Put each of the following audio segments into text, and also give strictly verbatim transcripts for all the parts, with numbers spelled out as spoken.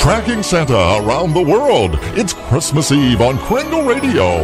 Tracking Santa around the world. It's Christmas Eve on Kringle Radio.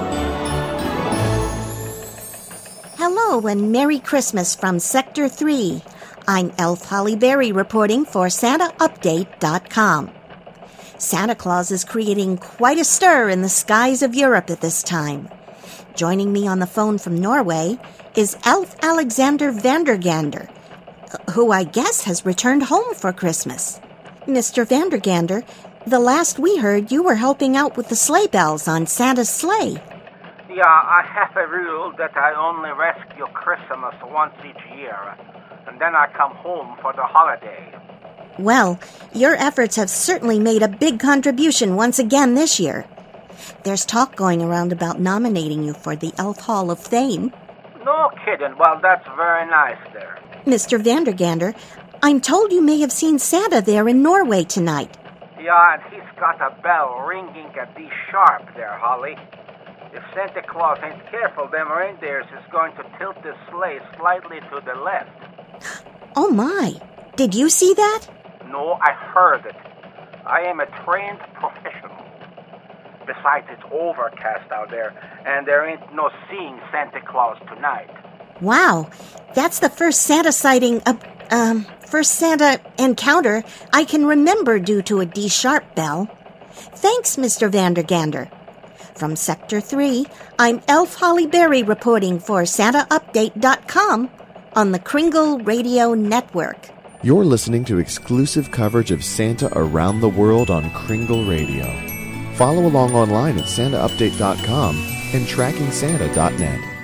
Hello and Merry Christmas from Sector three. I'm Elf Holly Berry reporting for Santa Update dot com. Santa Claus is creating quite a stir in the skies of Europe at this time. Joining me on the phone from Norway is Elf Alexander Vandergander, who I guess has returned home for Christmas. Mister Vandergander, the last we heard you were helping out with the sleigh bells on Santa's sleigh. Yeah, I have a rule that I only rescue Christmas once each year, and then I come home for the holiday. Well, your efforts have certainly made a big contribution once again this year. There's talk going around about nominating you for the Elf Hall of Fame. No kidding. Well, that's very nice there. Mister Vandergander, I'm told you may have seen Santa there in Norway tonight. Yeah, and he's got a bell ringing at D sharp there, Holly. If Santa Claus ain't careful, them reindeers is going to tilt the sleigh slightly to the left. Oh my, did you see that? No, I heard it. I am a trained professional. Besides, it's overcast out there, and there ain't no seeing Santa Claus tonight. Wow, that's the first Santa sighting, uh, um, first Santa encounter I can remember due to a D-sharp bell. Thanks, Mister Vandergander. From Sector three, I'm Elf Holly Berry reporting for Santa Update dot com on the Kringle Radio Network. You're listening to exclusive coverage of Santa around the world on Kringle Radio. Follow along online at Santa Update dot com and Tracking Santa dot net.